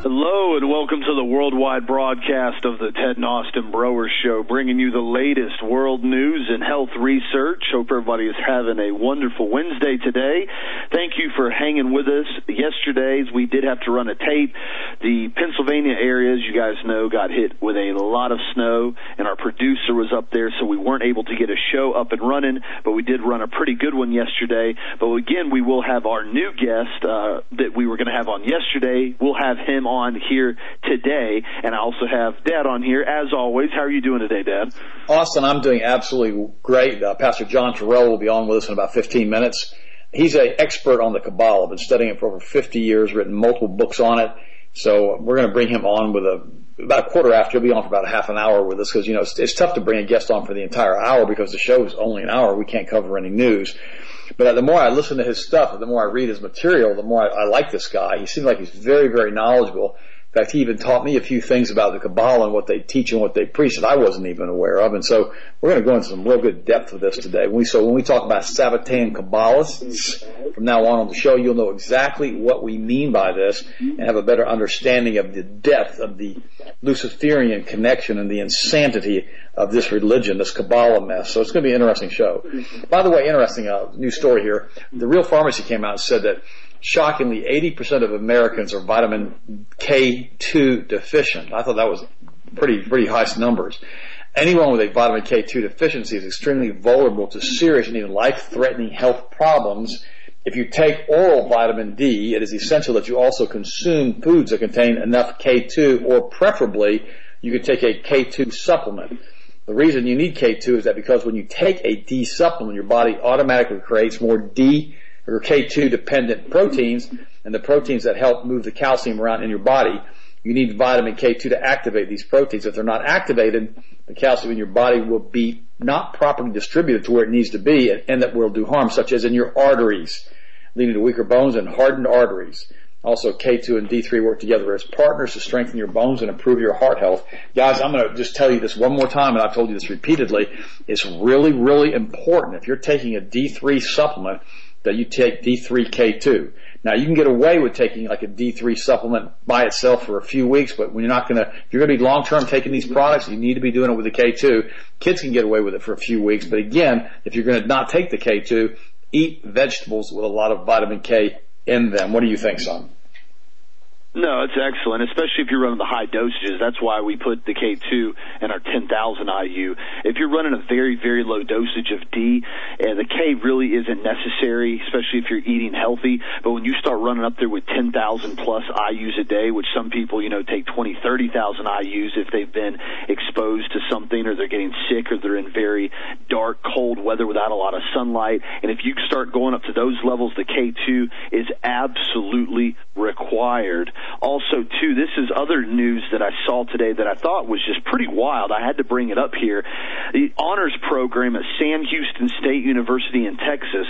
Hello and welcome to the worldwide broadcast of the Ted and Austin Broer Show, bringing you the latest world news and health research. Hope everybody is having a wonderful Wednesday today. Thank you for hanging with us. Yesterday, we did have to run a tape. The Pennsylvania area, as you guys know, got hit with a lot of snow, and our producer was up there, so we weren't able to get a show up and running, but we did run a pretty good one yesterday. But again, we will have our new guest that we were going to have on yesterday. We'll have him on here today, and I also have Dad on here, as always. How are you doing today, Dad? Austin, I'm doing absolutely great. Pastor John Terrell will be on with us in about 15 minutes. He's an expert on the Kabbalah. Been studying it for over 50 years, written multiple books on it. So we're going to bring him on with about a quarter after. He'll be on for about a half an hour with us because, you know, it's tough to bring a guest on for the entire hour because the show is only an hour. We can't cover any news. But the more I listen to his stuff, the more I read his material, the more I like this guy. He seems like he's very, very knowledgeable. In fact, he even taught me a few things about the Kabbalah and what they teach and what they preach that I wasn't even aware of. And so we're going to go into some real good depth with this today. When we talk about Sabbatean Kabbalists, from now on the show, you'll know exactly what we mean by this and have a better understanding of the depth of the Luciferian connection and the insanity of this religion, this Kabbalah mess. So it's going to be an interesting show. By the way, interesting news story here. The Real Pharmacy came out and said that shockingly, 80% of Americans are vitamin K2 deficient. I thought that was pretty high numbers. Anyone with a vitamin K2 deficiency is extremely vulnerable to serious and even life-threatening health problems. If you take oral vitamin D, it is essential that you also consume foods that contain enough K2, or preferably, you could take a K2 supplement. The reason you need K2 is that because when you take a D supplement, your body automatically creates more D or K2 dependent proteins, and the proteins that help move the calcium around in your body. You need vitamin K2 to activate these proteins. If they're not activated, the calcium in your body will be not properly distributed to where it needs to be, and that will do harm, such as in your arteries, leading to weaker bones and hardened arteries. Also, K2 and D3 work together as partners to strengthen your bones and improve your heart health. Guys, I'm going to just tell you this one more time, and I've told you this repeatedly. It's really, really important if you're taking a D3 supplement that you take D3K2. Now, you can get away with taking like a D3 supplement by itself for a few weeks, but when if you're going to be long-term taking these products, you need to be doing it with the K2. Kids can get away with it for a few weeks, but again, if you're going to not take the K2, eat vegetables with a lot of vitamin K in them. What do you think, son? No, it's excellent, especially if you're running the high dosages. That's why we put the K2 in our 10,000 IU. If you're running a very, very low dosage of D, the K really isn't necessary, especially if you're eating healthy. But when you start running up there with 10,000 plus IUs a day, which some people, take 20, 30,000 IUs if they've been exposed to something or they're getting sick or they're in very dark, cold weather without a lot of sunlight. And if you start going up to those levels, the K2 is absolutely required. Also, too, this is other news that I saw today that I thought was just pretty wild. I had to bring it up here. The honors program at Sam Houston State University in Texas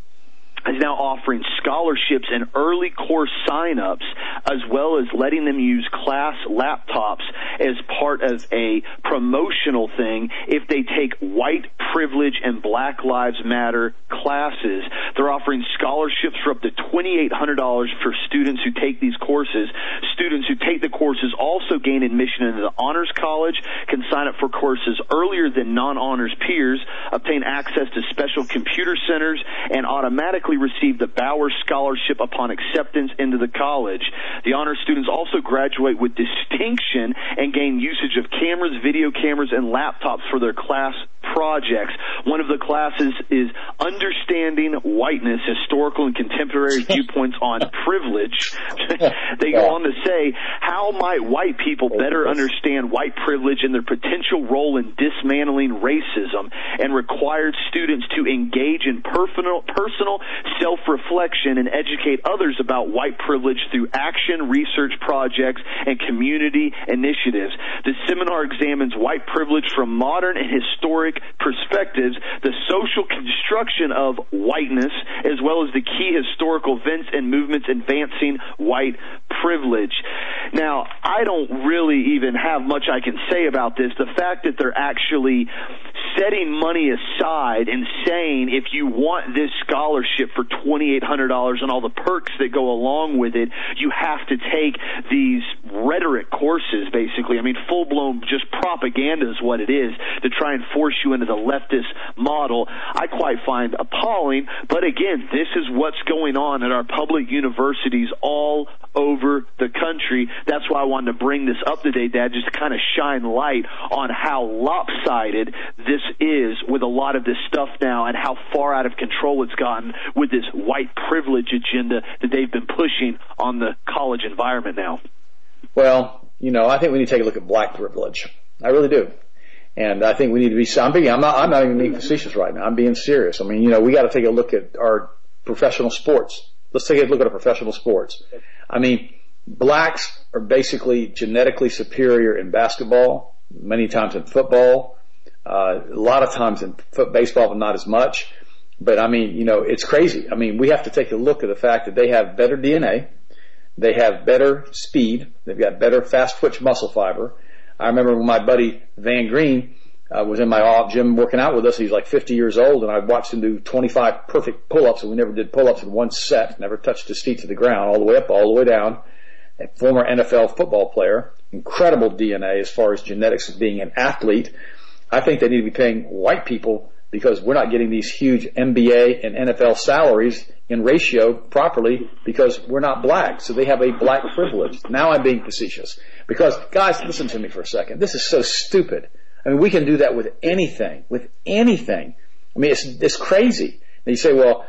is now offering scholarships and early course sign-ups, as well as letting them use class laptops as part of a promotional thing if they take white privilege and Black Lives Matter classes. They're offering scholarships for up to $2,800 for students who take these courses. Students who take the courses also gain admission into the Honors College, can sign up for courses earlier than non-honors peers, obtain access to special computer centers, and automatically receive the Bauer Scholarship upon acceptance into the college. The honor students also graduate with distinction and gain usage of cameras, video cameras, and laptops for their class projects. One of the classes is Understanding Whiteness, Historical and Contemporary Viewpoints on Privilege. They go on to say, how might white people better understand white privilege and their potential role in dismantling racism, and required students to engage in personal self-reflection and educate others about white privilege through action, research projects, and community initiatives. The seminar examines white privilege from modern and historic perspectives, the social construction of whiteness, as well as the key historical events and movements advancing white privilege. Now, I don't really even have much I can say about this. The fact that they're actually setting money aside and saying if you want this scholarship for $2,800 and all the perks that go along with it, you have to take these rhetoric courses, basically. I mean, full-blown just propaganda is what it is, to try and force you into the leftist model. I quite find appalling, but again, this is what's going on at our public universities all over the country. That's why I wanted to bring this up today, Dad, just to kind of shine light on how lopsided this is with a lot of this stuff now and how far out of control it's gotten with this white privilege agenda that they've been pushing on the college environment now. Well, you know, I think we need to take a look at black privilege. I really do. And I think we need to be, I'm not even being facetious right now. I'm being serious. I mean, you know, we got to take a look at our professional sports. Let's take a look at our professional sports. I mean, blacks are basically genetically superior in basketball, many times in football, a lot of times in baseball, but not as much. But I mean, you know, it's crazy. I mean, we have to take a look at the fact that they have better DNA. They have better speed. They've got better fast twitch muscle fiber. I remember when my buddy Van Green was in my gym working out with us. He's like 50 years old, and I watched him do 25 perfect pull-ups, and we never did pull-ups in one set, never touched his feet to the ground, all the way up, all the way down. A former NFL football player, incredible DNA as far as genetics of being an athlete. I think they need to be paying white people because we're not getting these huge NBA and NFL salaries in ratio properly because we're not black. So they have a black privilege. Now I'm being facetious. Because, guys, listen to me for a second. This is so stupid. I mean, we can do that with anything. With anything. I mean, it's crazy. And you say, well,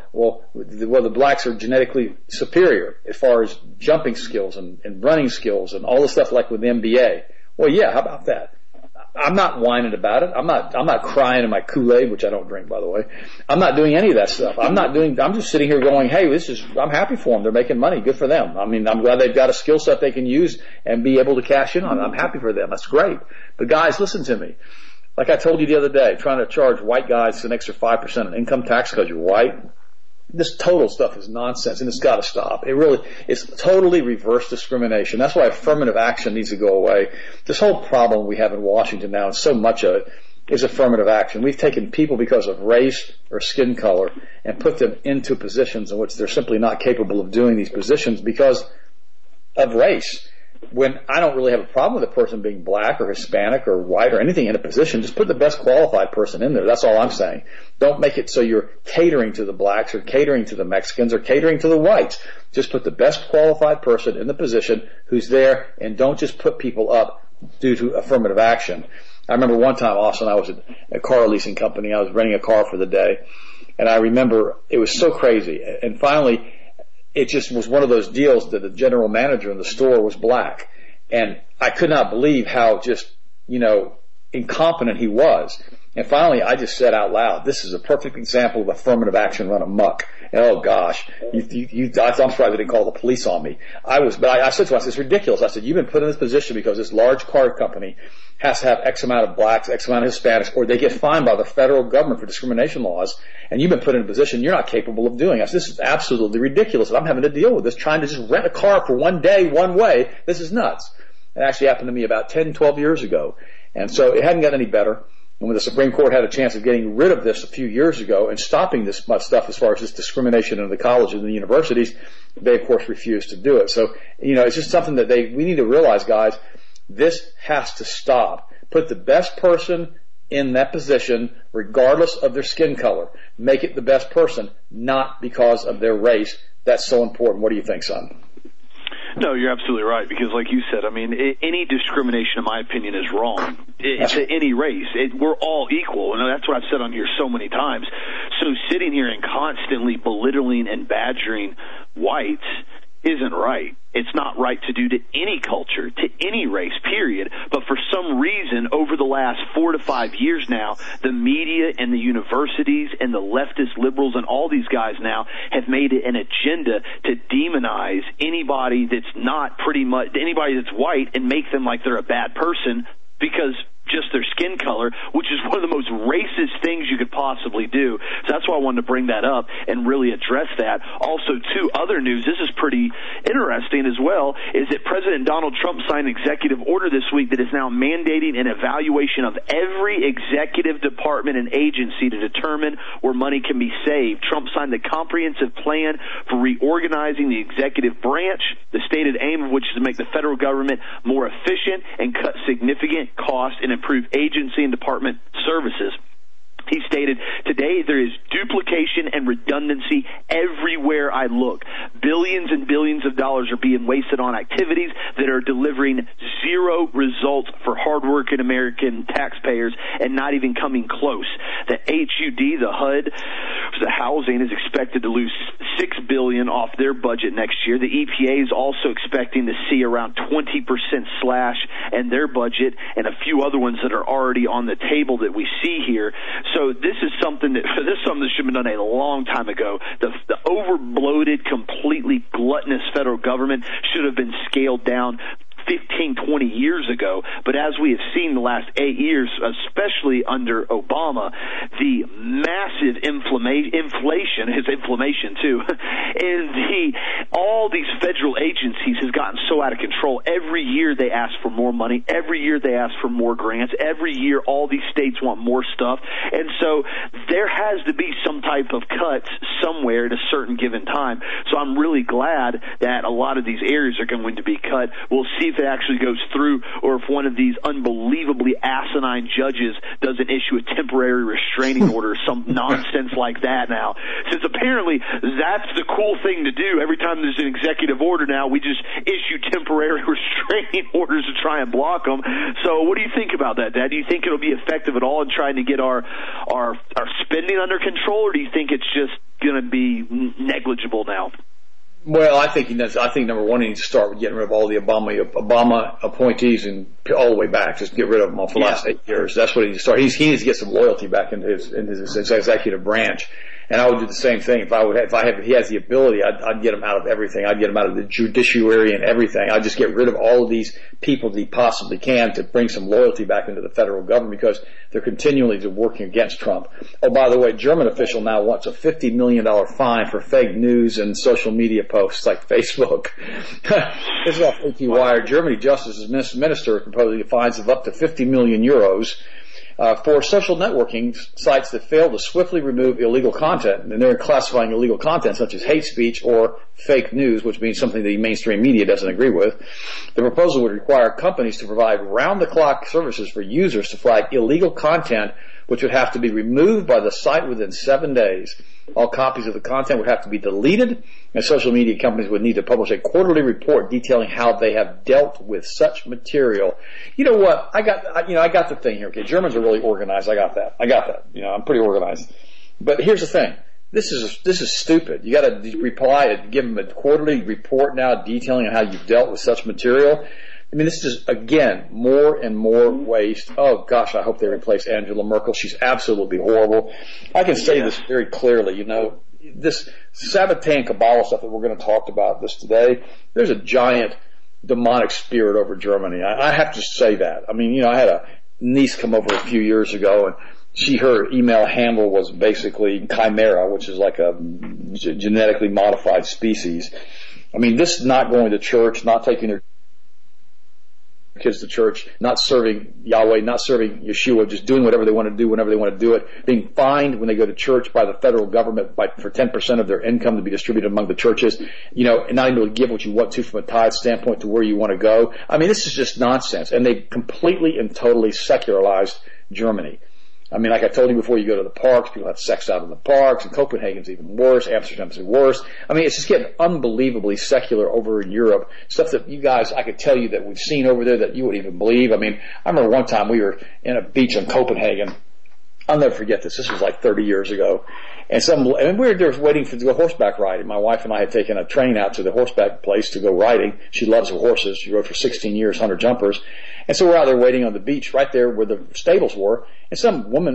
the blacks are genetically superior as far as jumping skills and running skills and all the stuff like with the NBA. Well, yeah, how about that? I'm not whining about it. I'm not crying in my Kool-Aid, which I don't drink, by the way. I'm not doing any of that stuff. I'm just sitting here going, hey, I'm happy for them. They're making money. Good for them. I mean, I'm glad they've got a skill set they can use and be able to cash in on it. I'm happy for them. That's great. But guys, listen to me. Like I told you the other day, trying to charge white guys an extra 5% on income tax because you're white. This total stuff is nonsense, and it's got to stop. It's totally reverse discrimination. That's why affirmative action needs to go away. This whole problem we have in Washington now, and so much of it, is affirmative action. We've taken people because of race or skin color and put them into positions in which they're simply not capable of doing these positions because of race. When I don't really have a problem with a person being black or Hispanic or white or anything in a position, just put the best qualified person in there. That's all I'm saying. Don't make it so you're catering to the blacks or catering to the Mexicans or catering to the whites. Just put the best qualified person in the position who's there, and don't just put people up due to affirmative action. I remember one time, Austin, I was at a car leasing company. I was renting a car for the day, and I remember it was so crazy. And finally, it just was one of those deals that the general manager in the store was black. And I could not believe how just, incompetent he was. And finally, I just said out loud, this is a perfect example of affirmative action run amok. And oh gosh, I'm surprised they didn't call the police on me. I said to him, it's ridiculous. I said, you've been put in this position because this large car company has to have X amount of blacks, X amount of Hispanics, or they get fined by the federal government for discrimination laws, and you've been put in a position you're not capable of doing. I said, this is absolutely ridiculous, and I'm having to deal with this, trying to just rent a car for one day, one way. This is nuts. It actually happened to me about 10, 12 years ago. And so it hadn't gotten any better. And when the Supreme Court had a chance of getting rid of this a few years ago and stopping this much stuff as far as this discrimination in the colleges and the universities, they, of course, refused to do it. So, it's just something that we need to realize, guys, this has to stop. Put the best person in that position, regardless of their skin color. Make it the best person, not because of their race. That's so important. What do you think, son? No, you're absolutely right, because like you said, any discrimination, in my opinion, is wrong. It's any race. We're all equal, and that's what I've said on here so many times. So sitting here and constantly belittling and badgering whites isn't right. It's not right to do to any culture, to any race, period. But for some reason, over the last 4 to 5 years now, the media and the universities and the leftist liberals and all these guys now have made it an agenda to demonize anybody that's not anybody that's white and make them like they're a bad person because just their skin color, which is one of the most racist things you could possibly do. So that's why I wanted to bring that up and really address that. Also, too, other news, this is pretty interesting as well, is that President Donald Trump signed an executive order this week that is now mandating an evaluation of every executive department and agency to determine where money can be saved. Trump signed the comprehensive plan for reorganizing the executive branch, the stated aim of which is to make the federal government more efficient and cut significant costs and improve agency and department services. He stated, today there is duplication and redundancy everywhere I look. Billions and billions of dollars are being wasted on activities that are delivering zero results for hardworking American taxpayers and not even coming close. The HUD, the HUD, the housing, is expected to lose $6 billion off their budget next year. The EPA is also expecting to see around 20% slash in their budget, and a few other ones that are already on the table that we see here. So this is something that should have been done a long time ago. The over-bloated, completely gluttonous federal government should have been scaled down 15, 20 years ago. But as we have seen the last 8 years, especially under Obama, the massive inflation too, and all these federal agencies has gotten so out of control. Every year they ask for more money. Every year they ask for more grants. Every year all these states want more stuff. And so there has to be some type of cuts somewhere at a certain given time. So I'm really glad that a lot of these areas are going to be cut. We'll see if it actually goes through, or if one of these unbelievably asinine judges doesn't issue a temporary restraining order, some nonsense like that now. Since apparently that's the cool thing to do. Every time there's an executive order now, we just issue temporary restraining orders to try and block them. So what do you think about that, Dad? Do you think it'll be effective at all in trying to get our spending under control, or do you think it's just going to be negligible now? Well, I think number one, he needs to start with getting rid of all the Obama appointees and all the way back. Just get rid of them all for the last 8 years. That's what he needs to start. He needs to get some loyalty back into his executive branch. And I would do the same thing if he has the ability. I'd get him out of everything. I'd get him out of the judiciary and everything. I'd just get rid of all of these people that he possibly can to bring some loyalty back into the federal government, because they're continually working against Trump. Oh, by the way, German official now wants a $50 million fine for fake news and social media posts like Facebook. This is off AP Wire. Germany Justice's minister is proposing fines of up to 50 million euros. For social networking sites that fail to swiftly remove illegal content, and they're classifying illegal content such as hate speech or fake news, which means something the mainstream media doesn't agree with. The proposal would require companies to provide round-the-clock services for users to flag illegal content, which would have to be removed by the site within 7 days. All copies of the content would have to be deleted, and social media companies would need to publish a quarterly report detailing how they have dealt with such material. You know what? I got the thing here. Okay, Germans are really organized. I got that. I'm pretty organized. But here's the thing. This is stupid. You got to reply and give them a quarterly report now detailing how you've dealt with such material. I mean, this is, again, more and more waste. Oh, gosh, I hope they replace Angela Merkel. She's absolutely horrible. I can say this very clearly, this Sabbatean Kabbalah stuff that we're going to talk about this today, there's a giant demonic spirit over Germany. I have to say that. I mean, I had a niece come over a few years ago, and her email handle was basically Chimera, which is like a genetically modified species. I mean, this not going to church, not taking their kids to church, not serving Yahweh, not serving Yeshua, just doing whatever they want to do whenever they want to do it, being fined when they go to church by the federal government for 10% of their income to be distributed among the churches, and not able to give what you want to from a tithe standpoint to where you want to go. I mean, this is just nonsense, and they've completely and totally secularized Germany. I mean, like I told you before, you go to the parks, people have sex out in the parks, and Copenhagen's even worse, Amsterdam's even worse. I mean, it's just getting unbelievably secular over in Europe. Stuff that you guys, I could tell you that we've seen over there that you wouldn't even believe. I mean, I remember one time we were in a beach in Copenhagen. I'll never forget this. This was like 30 years ago. And we were there waiting to go horseback riding. My wife and I had taken a train out to the horseback place to go riding. She loves horses. She rode for 16 years, 100 jumpers. And so we're out there waiting on the beach right there where the stables were. And some woman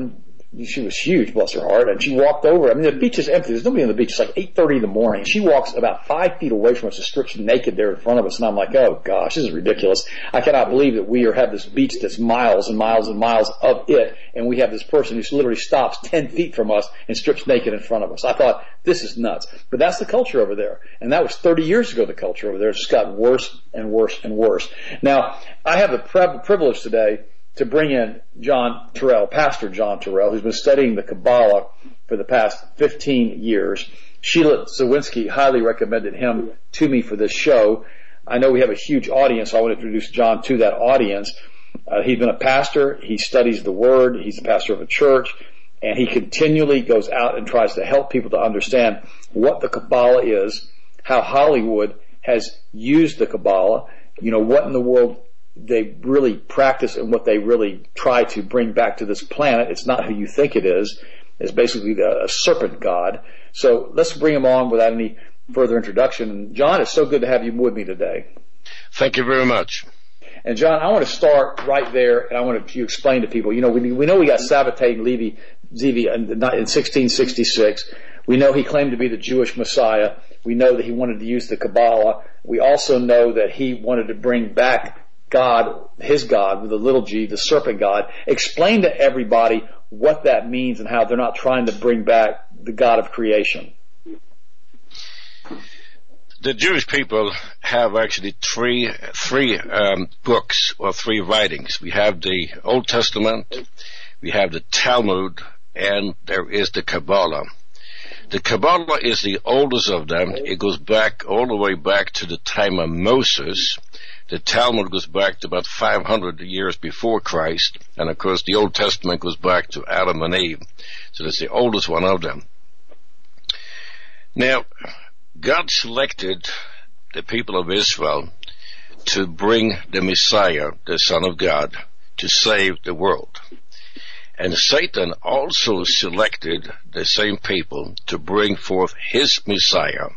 she was huge, bless her heart, and she walked over. I mean, the beach is empty. There's nobody on the beach. It's like 8:30 in the morning. She walks about 5 feet away from us, just strips naked there in front of us, and I'm like, oh gosh, this is ridiculous. I cannot believe that we have this beach that's miles and miles and miles of it, and we have this person who literally stops 10 feet from us and strips naked in front of us. I thought, this is nuts. But that's the culture over there, and that was 30 years ago. The culture over there has just gotten worse and worse and worse. Now, I have the privilege today to bring in John Torrell, Pastor John Torrell, who's been studying the Kabbalah for the past 15 years. Sheila Zawinski highly recommended him to me for this show. I know we have a huge audience, so I want to introduce John to that audience. He's been a pastor. He studies the Word. He's a pastor of a church. And he continually goes out and tries to help people to understand what the Kabbalah is, how Hollywood has used the Kabbalah, what in the world they really practice and what they really try to bring back to this planet. It's not who you think it is. It's basically a serpent god. So let's bring him on without any further introduction. John, it's so good to have you with me today. Thank you very much. And John, I want to start right there, and I want you to explain to people, we know we got Sabbatai Levi Zevi in 1666. We know he claimed to be the Jewish Messiah. We know that he wanted to use the Kabbalah. We also know that he wanted to bring back God, his God, with a little g, the serpent God. Explain to everybody what that means and how they're not trying to bring back the God of creation. The Jewish people have actually three books or three writings. We have the Old Testament, we have the Talmud, and there is the Kabbalah. The Kabbalah is the oldest of them. It goes back all the way back to the time of Moses. The Talmud goes back to about 500 years before Christ. And of course the Old Testament goes back to Adam and Eve. So that's the oldest one of them. Now, God selected the people of Israel to bring the Messiah, the Son of God, to save the world. And Satan also selected the same people to bring forth his Messiah.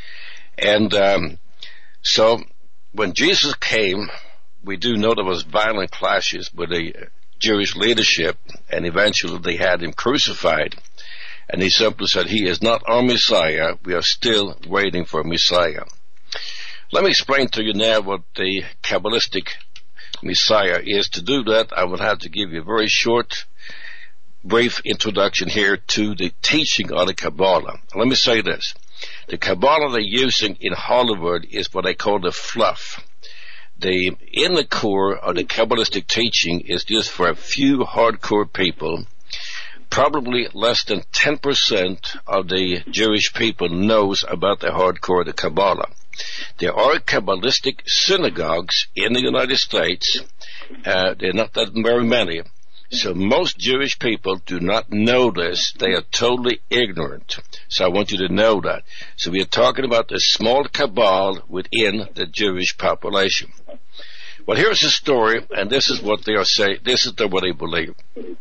And so when Jesus came, we do know there was violent clashes with the Jewish leadership, and eventually they had him crucified. And he simply said, he is not our Messiah. We are still waiting for a Messiah. Let me explain to you now what the Kabbalistic Messiah is. To do that, I would have to give you a very short, brief introduction here to the teaching of the Kabbalah. Let me say this. The Kabbalah they're using in Hollywood is what they call the fluff. The inner core of the Kabbalistic teaching is just for a few hardcore people. Probably less than 10% of the Jewish people knows about the hardcore of the Kabbalah. There are Kabbalistic synagogues in the United States. They're not that very many. So most Jewish people do not know this. They are totally ignorant. So I want you to know that. So we are talking about the small cabal within the Jewish population. Well, here's the story, and this is what they are saying. This is what they believe.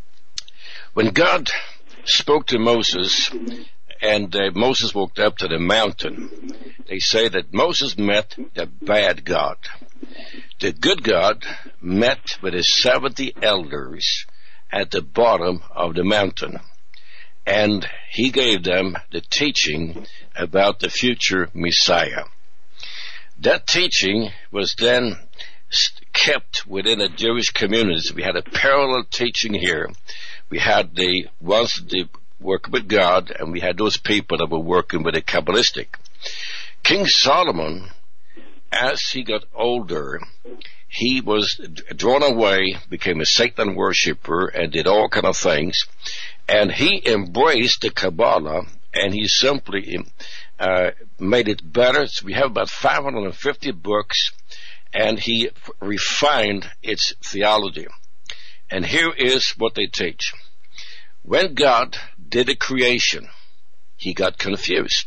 When God spoke to Moses, and Moses walked up to the mountain, they say that Moses met the bad God. The good God met with his 70 elders at the bottom of the mountain, and he gave them the teaching about the future Messiah. That teaching was then kept within the Jewish communities. We had a parallel teaching here. We had the ones that work with God, and we had those people that were working with the Kabbalistic. King Solomon, as he got older, he was drawn away, became a Satan worshiper, and did all kind of things. And he embraced the Kabbalah, and he simply made it better. So we have about 550 books, and he refined its theology. And here is what they teach. When God did the creation, he got confused.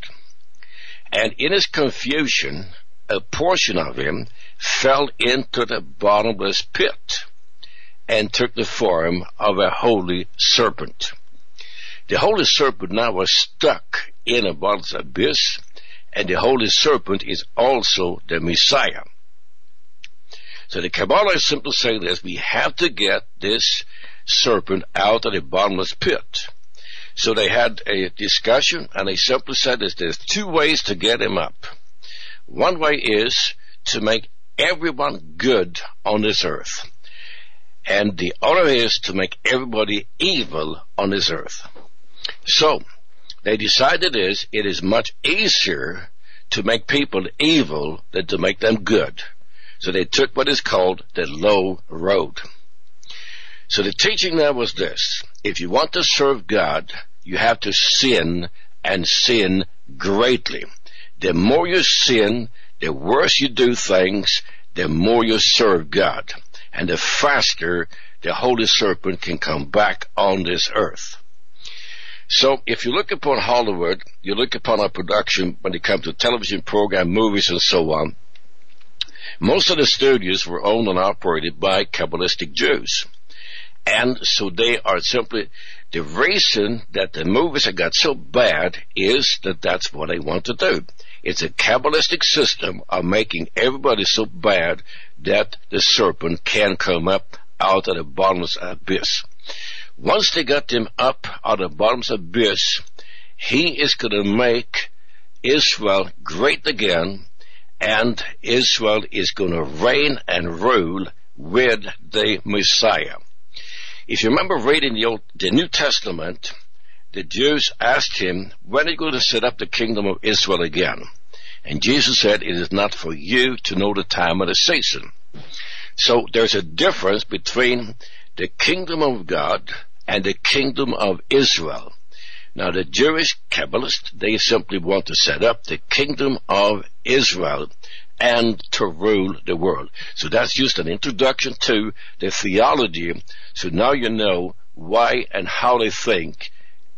And in his confusion, a portion of him fell into the bottomless pit and took the form of a holy serpent. The holy serpent now was stuck in a bottomless abyss, and the holy serpent is also the Messiah. So the Kabbalah is simply saying this: we have to get this serpent out of the bottomless pit. So they had a discussion, and they simply said that there's two ways to get him up. One way is to make everyone good on this earth, and the other is to make everybody evil on this earth. So they decided it is much easier to make people evil than to make them good. So they took what is called the low road. So the teaching there was this: if you want to serve God, you have to sin, and sin greatly. The more you sin, the worse you do things, the more you serve God, and the faster the holy serpent can come back on this earth. So if you look upon Hollywood, you look upon our production when it comes to television program, movies, and so on, most of the studios were owned and operated by Kabbalistic Jews. And so they are simply, the reason that the movies have got so bad is that that's what they want to do. It's a Kabbalistic system of making everybody so bad that the serpent can come up out of the bottomless abyss. Once they got him up out of the bottomless abyss, he is going to make Israel great again, and Israel is going to reign and rule with the Messiah. If you remember reading the New Testament, the Jews asked him, when are you going to set up the kingdom of Israel again? And Jesus said, it is not for you to know the time or the season. So there's a difference between the kingdom of God and the kingdom of Israel. Now the Jewish Kabbalists, they simply want to set up the kingdom of Israel and to rule the world. So that's just an introduction to the theology. So now you know why and how they think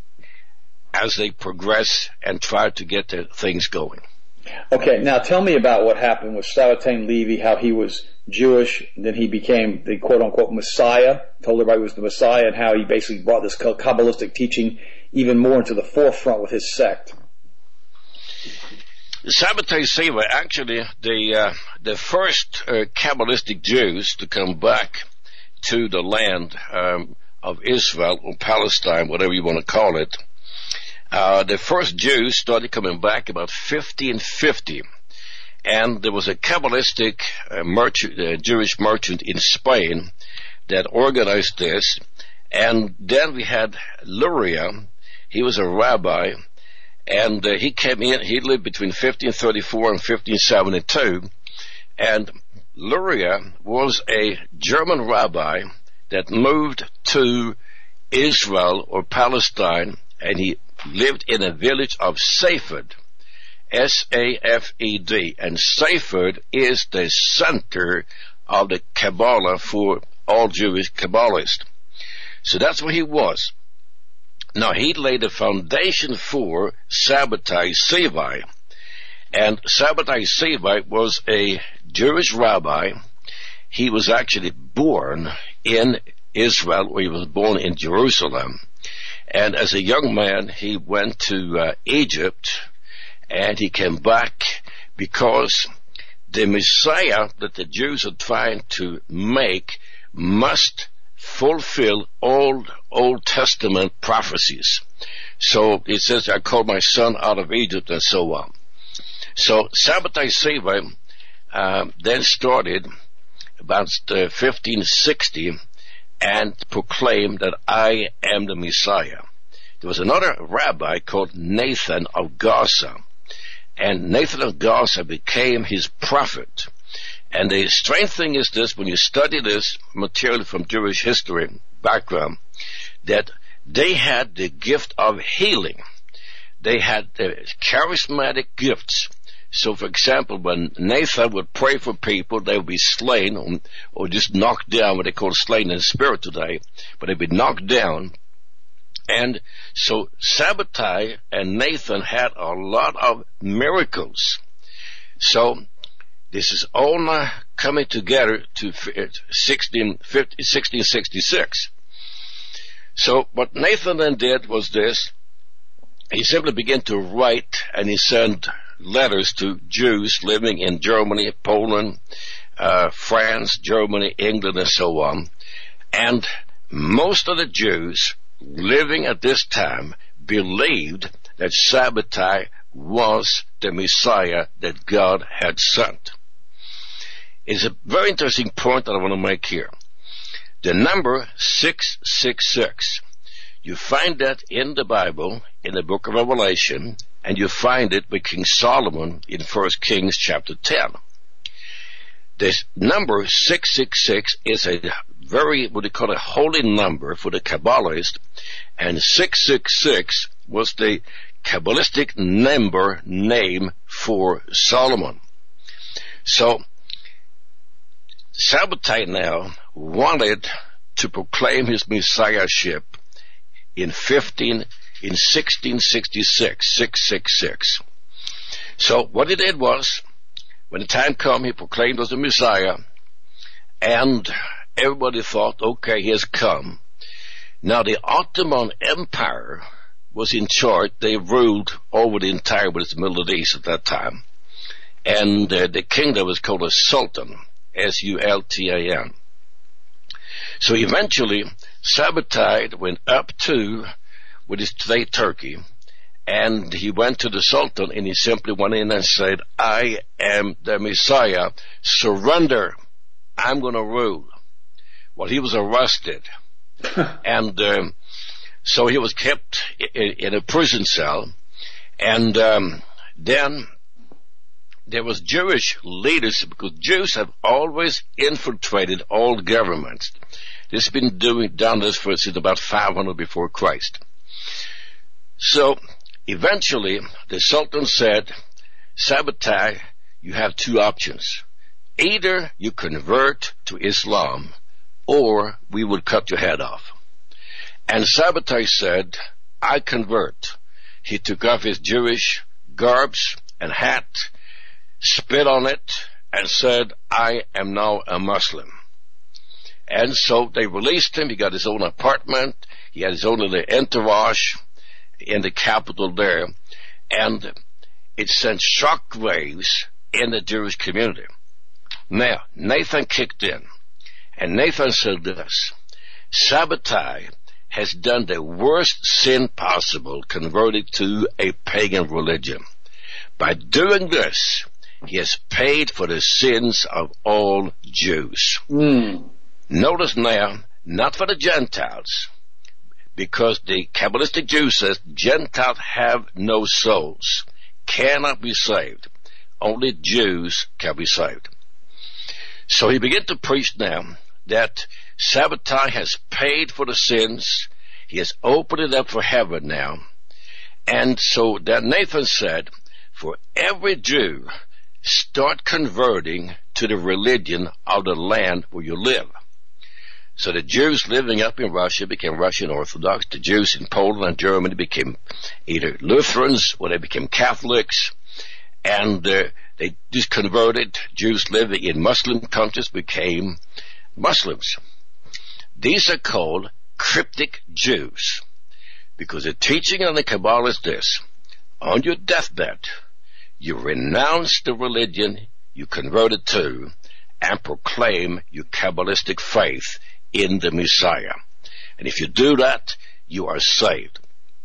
as they progress and try to get their things going. Okay, now tell me about what happened with Sabbatai Levi, how he was Jewish, and then he became the quote-unquote Messiah, told everybody he was the Messiah, and how he basically brought this Kabbalistic teaching even more into the forefront with his sect. Sabbatai Levi, actually, the first Kabbalistic Jews to come back to the land of Israel or Palestine, whatever you want to call it, the first Jews started coming back about 1550, and there was a Kabbalistic Jewish merchant in Spain that organized this, and then we had Luria. He was a rabbi, and he came in. He lived between 1534 and 1572, and Luria was a German rabbi that moved to Israel or Palestine, and he lived in a village of Safed, S-A-F-E-D, and Safed is the center of the Kabbalah for all Jewish Kabbalists. So that's where he was. Now he laid the foundation for Sabbatai Levi, and Sabbatai Levi was a Jewish rabbi. He was actually born in Israel, or he was born in Jerusalem. And as a young man, he went to Egypt, and he came back because the Messiah that the Jews are trying to make must fulfill all Old Testament prophecies. So it says, I called my son out of Egypt, and so on. So Sabbatai Levi then started about 1560 and proclaimed that I am the Messiah. There was another rabbi called Nathan of Gaza, and Nathan of Gaza became his prophet. And the strange thing is this, when you study this material from Jewish history background, that they had the gift of healing. They had the charismatic gifts. So, for example, when Nathan would pray for people, they would be slain or just knocked down, what they call slain in the spirit today, but they'd be knocked down. And so Sabbatai and Nathan had a lot of miracles. So this is all coming together to 1666. So what Nathan then did was this. He simply began to write, and he sent letters to Jews living in Germany, Poland, France, Germany, England, and so on. And most of the Jews living at this time believed that Sabbatai was the Messiah that God had sent. It's a very interesting point that I want to make here. The number 666, you find that in the Bible, in the book of Revelation, and you find it with King Solomon in 1 Kings chapter 10. This number 666 is a very, what they call a holy number for the Kabbalists, and 666 was the Kabbalistic number name for Solomon. So, Sabbatai now wanted to proclaim his messiahship in 1666, 666. So what he did was, when the time came, he proclaimed as the Messiah, and everybody thought, okay, he has come. Now the Ottoman Empire was in charge. They ruled over the entire Middle East at that time. And the kingdom was called a Sultan, Sultan. So eventually, Sabbatai went up with his state Turkey, and he went to the Sultan, and he simply went in and said, I am the Messiah, surrender, I'm going to rule. Well, he was arrested, and so he was kept in a prison cell, and then there was Jewish leaders, because Jews have always infiltrated all governments. This has been done this since about 500 before Christ. So eventually the Sultan said, Sabbatai, you have two options. Either you convert to Islam, or we would cut your head off. And Sabbatai said, I convert. He took off his Jewish garbs and hat, spit on it, and said, I am now a Muslim. And so they released him. He got his own apartment. He had his own little entourage in the capital there. And it sent shockwaves in the Jewish community. Now, Nathan kicked in. And Nathan said this, Sabbatai has done the worst sin possible, converted to a pagan religion. By doing this, he has paid for the sins of all Jews. Notice now, not for the Gentiles, because the Kabbalistic Jew says Gentiles have no souls, cannot be saved. Only Jews can be saved. So he began to preach now that Sabbatai has paid for the sins. He has opened it up for heaven now. And so that Nathan said, for every Jew, start converting to the religion of the land where you live. So the Jews living up in Russia became Russian Orthodox. The Jews in Poland and Germany became either Lutherans or they became Catholics. And they just converted. Jews living in Muslim countries became Muslims. These are called cryptic Jews, because the teaching of the Kabbalah is this: on your deathbed, you renounce the religion you converted to and proclaim your Kabbalistic faith in the Messiah. And if you do that, you are saved.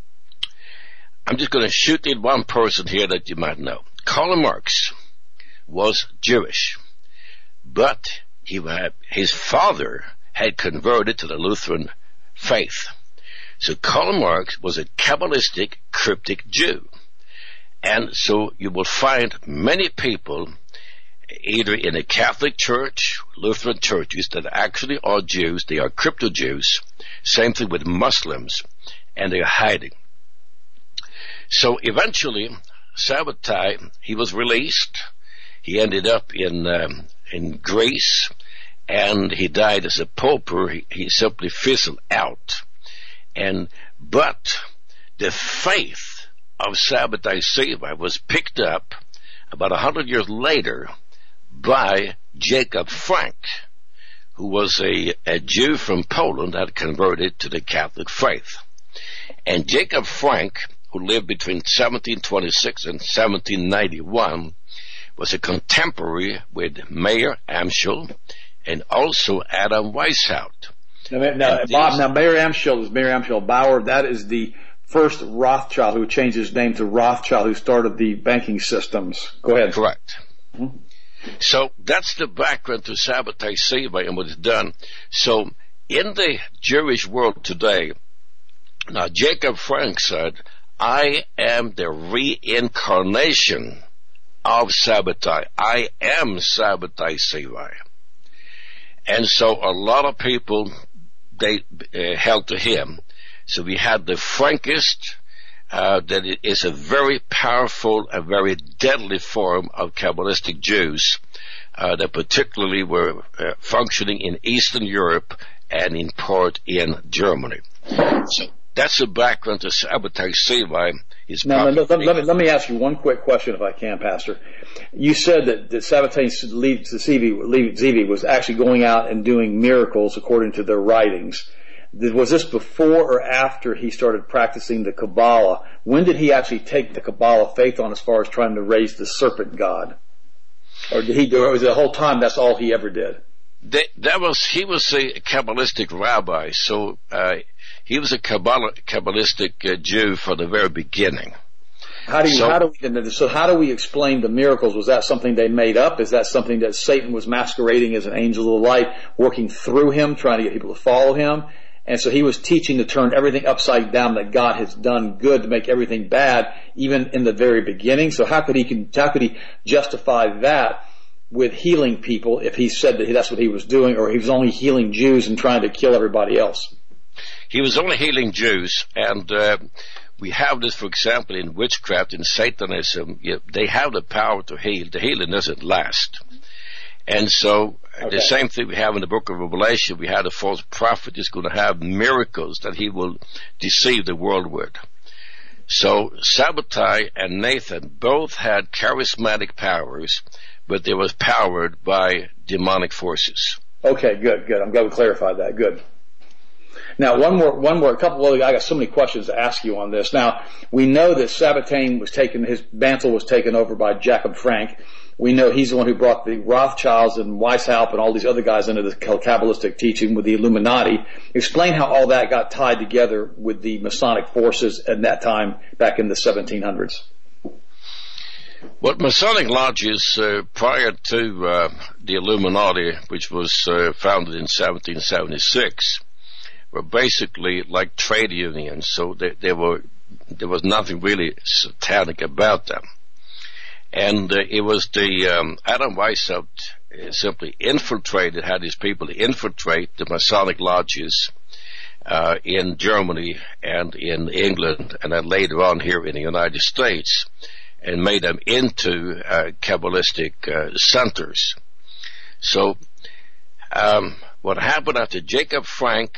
I'm just going to shoot in one person here that you might know. Karl Marx was Jewish, but his father had converted to the Lutheran faith. So Karl Marx was a Kabbalistic cryptic Jew. And so you will find many people either in the Catholic Church, Lutheran churches, that actually are Jews. They are crypto Jews. Same thing with Muslims, and they are hiding. So eventually, Sabbatai, he was released. He ended up in Greece, and he died as a pauper. He simply fizzled out. But the faith of Sabbatai Sevi was picked up about 100 years later by Jacob Frank, who was a Jew from Poland that converted to the Catholic faith. And Jacob Frank, who lived between 1726 and 1791, was a contemporary with Meir Amschel and also Adam Weishaupt. Bob, Mayer Amschel Bauer. That is the first Rothschild who changed his name to Rothschild, who started the banking systems. Go ahead. Correct. Mm-hmm. So that's the background to Sabbatai Ziva and what it's done. So in the Jewish world today, now Jacob Frank said, I am the reincarnation of Sabbatai. I am Sabbatai Ziva. And so a lot of people, they held to him. So we had the Frankist, that it is a very powerful and very deadly form of Kabbalistic Jews that particularly were functioning in Eastern Europe and in part in Germany. So that's the background to Sabbatai Ziva. Now, let me ask you one quick question, if I can, Pastor. You said that Sabbatai Ziva was actually going out and doing miracles according to their writings. Was this before or after he started practicing the Kabbalah? When did he actually take the Kabbalah faith on as far as trying to raise the serpent god? Or did he do it? Was it the whole time that's all he ever did? He was a Kabbalistic rabbi, so he was a Kabbalistic Jew from the very beginning. How do we explain the miracles? Was that something they made up? Is that something that Satan was masquerading as an angel of light, working through him, trying to get people to follow him? And so he was teaching to turn everything upside down, that God has done good to make everything bad, even in the very beginning. So how could he justify that with healing people if he said that that's what he was doing, or he was only healing Jews and trying to kill everybody else? He was only healing Jews, and we have this, for example, in witchcraft, in Satanism. They have the power to heal. The healing doesn't last. And so the same thing we have in the book of Revelation. We have a false prophet is going to have miracles that he will deceive the world with. So Sabbatai and Nathan both had charismatic powers, but they was powered by demonic forces. Okay, good. I'm glad we clarified that. Good. Now, one more, a couple of, I got so many questions to ask you on this. Now, we know that Sabbatai his mantle was taken over by Jacob Frank. We know he's the one who brought the Rothschilds and Weishaupt and all these other guys into the Kabbalistic teaching with the Illuminati. Explain how all that got tied together with the Masonic forces at that time back in the 1700s. Well, Masonic lodges prior to the Illuminati, which was founded in 1776, were basically like trade unions, so there was nothing really satanic about them. And it was the Adam Weishaupt simply had his people infiltrate the Masonic lodges in Germany and in England, and then later on here in the United States, and made them into Kabbalistic centers. So what happened after Jacob Frank,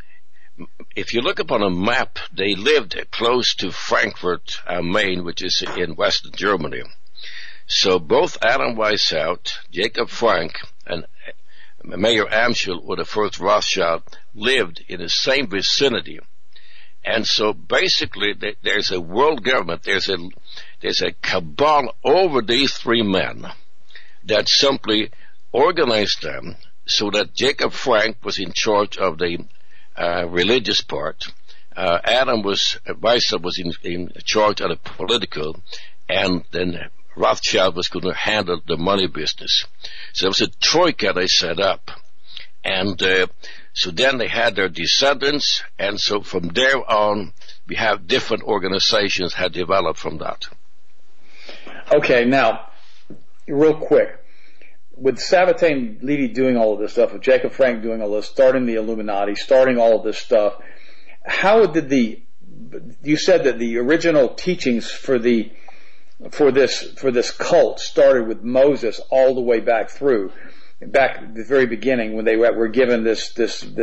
if you look upon a map, they lived close to Frankfurt am Main, which is in Western Germany. So both Adam Weishaupt, Jacob Frank, and Mayer Amschel, or the first Rothschild, lived in the same vicinity. And so basically there's a world government, there's a cabal over these three men that simply organized them so that Jacob Frank was in charge of the religious part. Adam Weishaupt was in charge of the political, and then Rothschild was going to handle the money business. So there was a troika they set up. And so then they had their descendants, and so from there on, we have different organizations had developed from that. Okay, now, real quick, with Sabbatai Levi doing all of this stuff, with Jacob Frank doing all this, starting the Illuminati, starting all of this stuff, how did you said that the original teachings for this cult started with Moses all the way back at the very beginning, when they were given this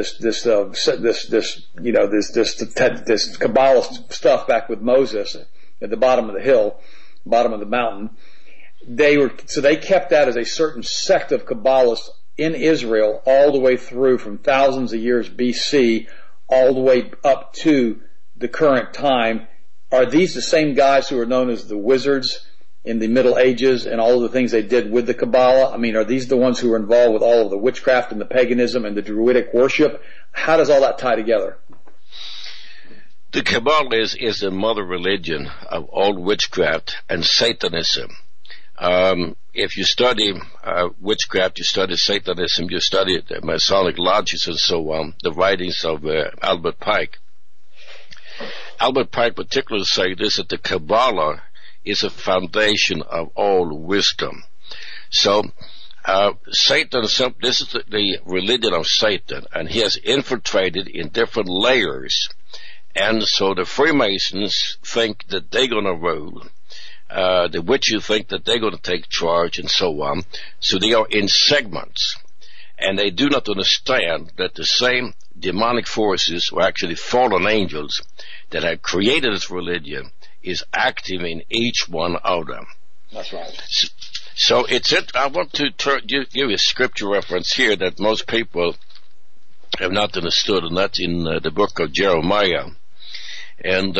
Kabbalah stuff back with Moses at the bottom of the hill, bottom of the mountain. They kept that as a certain sect of Kabbalists in Israel all the way through from thousands of years BC all the way up to the current time. Are these the same guys who are known as the wizards in the Middle Ages and all of the things they did with the Kabbalah? I mean, are these the ones who were involved with all of the witchcraft and the paganism and the Druidic worship? How does all that tie together? The Kabbalah is the mother religion of all witchcraft and Satanism. If you study witchcraft, you study Satanism, you study the Masonic lodges and so on, the writings of Albert Pike. Albert Pike particularly say this, that the Kabbalah is a foundation of all wisdom. So Satan, this is the religion of Satan, and he has infiltrated in different layers. And so the Freemasons think that they're going to rule. The witches think that they're going to take charge and so on. So they are in segments. And they do not understand that the same demonic forces, or actually fallen angels, that have created this religion is active in each one of them. That's right. So I want to give a scripture reference here that most people have not understood, and that's in the book of Jeremiah. And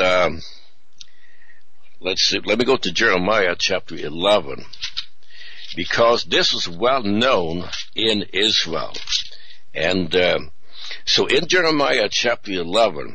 let's see, let me go to Jeremiah chapter 11, because this is well known in Israel. And so in Jeremiah chapter 11,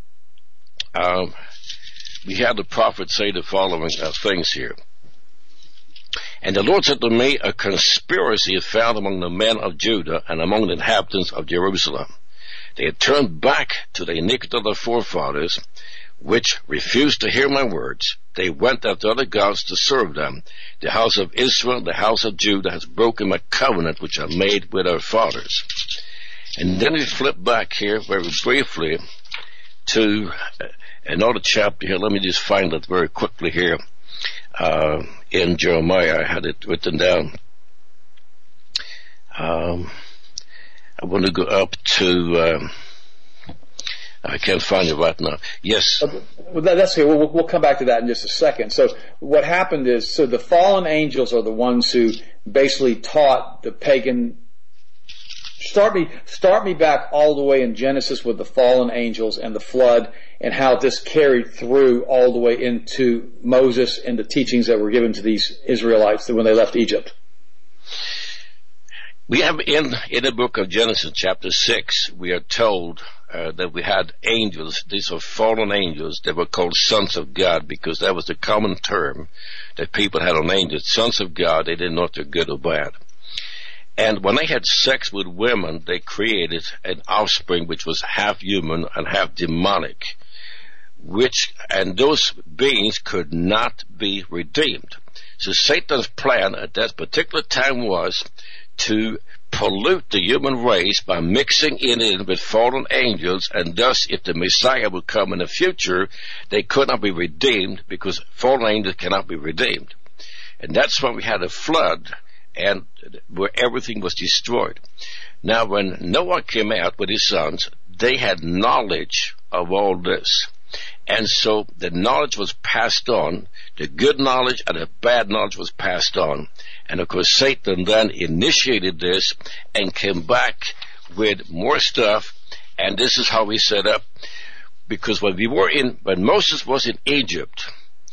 we have the prophet say the following things here. And the Lord said to me, a conspiracy is found among the men of Judah and among the inhabitants of Jerusalem. They had turned back to the iniquity of their forefathers, which refused to hear my words. They went after other gods to serve them. The house of Israel, the house of Judah, has broken my covenant which I made with our fathers. And then we flip back here very briefly to another chapter here. Let me just find it very quickly here. In Jeremiah, I had it written down. I want to go up to, I can't find it right now. Yes. Well, that's okay. We'll come back to that in just a second. So what happened is, so the fallen angels are the ones who basically taught the pagan. Start me back all the way in Genesis with the fallen angels and the flood, and how this carried through all the way into Moses and the teachings that were given to these Israelites when they left Egypt. We have in the book of Genesis chapter 6, we are told that we had angels. These are fallen angels. They were called sons of God because that was the common term that people had on angels. Sons of God, they didn't know if they're good or bad. And when they had sex with women, they created an offspring which was half human and half demonic, and those beings could not be redeemed. So Satan's plan at that particular time was to pollute the human race by mixing in with fallen angels, and thus if the Messiah would come in the future, they could not be redeemed because fallen angels cannot be redeemed. And that's when we had a flood, and where everything was destroyed. Now when Noah came out with his sons, they had knowledge of all this. And so the knowledge was passed on, the good knowledge and the bad knowledge was passed on. And of course Satan then initiated this and came back with more stuff, and this is how we set up. Because when Moses was in Egypt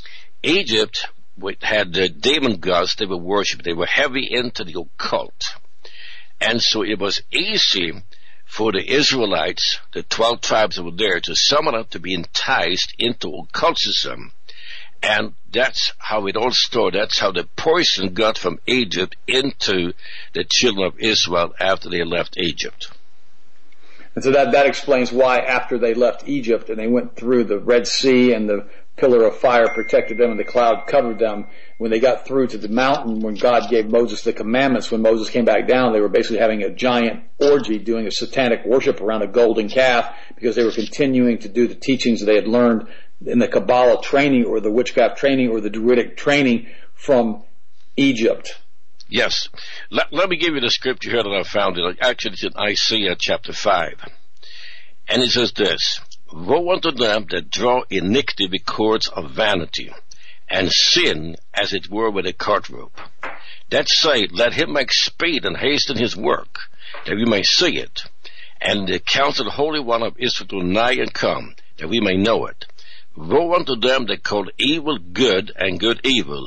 had the demon gods they were worshipping. They were heavy into the occult. And so it was easy for the Israelites, the 12 tribes that were there, to summon up to be enticed into occultism. And that's how it all started. That's how the poison got from Egypt into the children of Israel after they left Egypt. And so that explains why after they left Egypt and they went through the Red Sea and the pillar of fire protected them and the cloud covered them, when they got through to the mountain, when God gave Moses the commandments, when Moses came back down, they were basically having a giant orgy, doing a satanic worship around a golden calf, because they were continuing to do the teachings that they had learned in the Kabbalah training or the witchcraft training or the Druidic training from Egypt. Yes. Let me give you the scripture here that I found. Actually, it's in Isaiah chapter 5. And it says this: Woe unto them that draw iniquity with cords of vanity, and sin as it were with a cart rope. That say, let him make speed and hasten his work, that we may see it. And the counsel of the Holy One of Israel to nigh and come, that we may know it. Woe unto them that call evil good and good evil,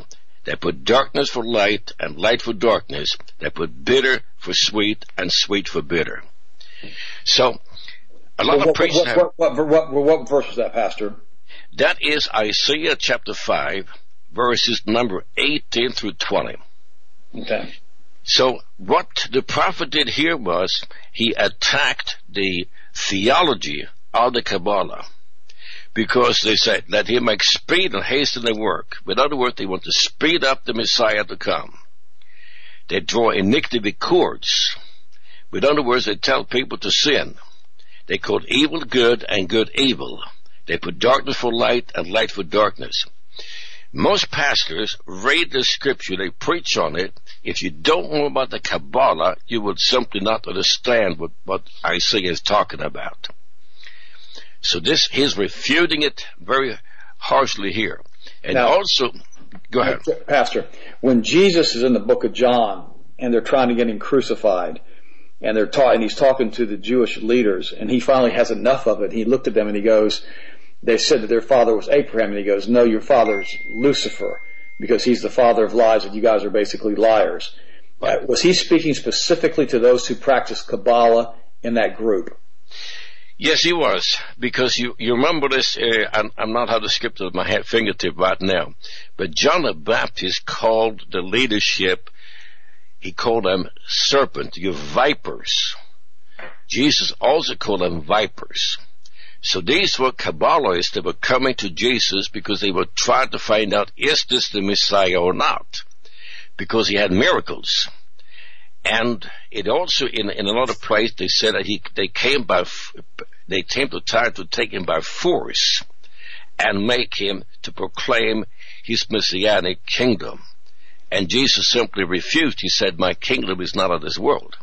They put darkness for light and light for darkness. They put bitter for sweet and sweet for bitter. So, a lot of priests have... What verse was that, Pastor? That is Isaiah chapter 5, verses number 18 through 20. Okay. So, what the prophet did here was, he attacked the theology of the Kabbalah. Because they said, let him make speed and hasten the work. In other words, they want to speed up the Messiah to come. They draw iniquity cords. In other words, they tell people to sin. They call evil good and good evil. They put darkness for light and light for darkness. Most pastors read the scripture, they preach on it. If you don't know about the Kabbalah, you would simply not understand what Isaiah is talking about. So he's refuting it very harshly here. And now, also, go ahead. Pastor, when Jesus is in the book of John and they're trying to get him crucified and he's talking to the Jewish leaders and he finally has enough of it, he looked at them and he goes, they said that their father was Abraham, and he goes, no, your father's Lucifer, because he's the father of lies and you guys are basically liars. Was he speaking specifically to those who practice Kabbalah in that group? Yes, he was, because you remember this, I'm not have the scripture at my fingertip right now, but John the Baptist called the leadership, he called them serpent, you vipers. Jesus also called them vipers. So these were Kabbalists that were coming to Jesus because they were trying to find out, is this the Messiah or not? Because he had miracles. And it also, in another place, they said that they came to try to take him by force and make him to proclaim his messianic kingdom. And Jesus simply refused. He said, my kingdom is not of this world.